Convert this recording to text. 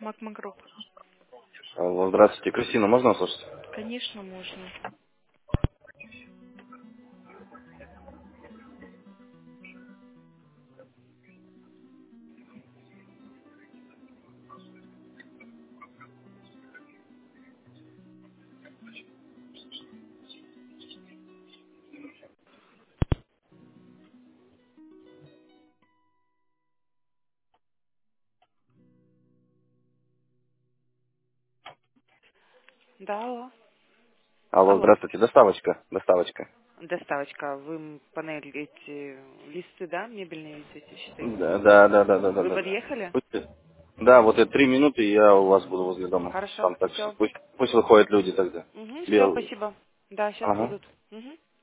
Макмагруп. Алло, здравствуйте, Кристина, можно услышать? Конечно, можно. Да, алло. Алло, Алло. здравствуйте, доставочка. Доставочка. Вы панель эти листы, да, мебельные эти щиты? Вы Да. подъехали? Да, вот это 3 минуты, и я у вас буду возле дома. Хорошо, Там так что все. пусть выходят люди тогда. Угу, все, Белый. спасибо. Да, сейчас Ага. будут. Угу.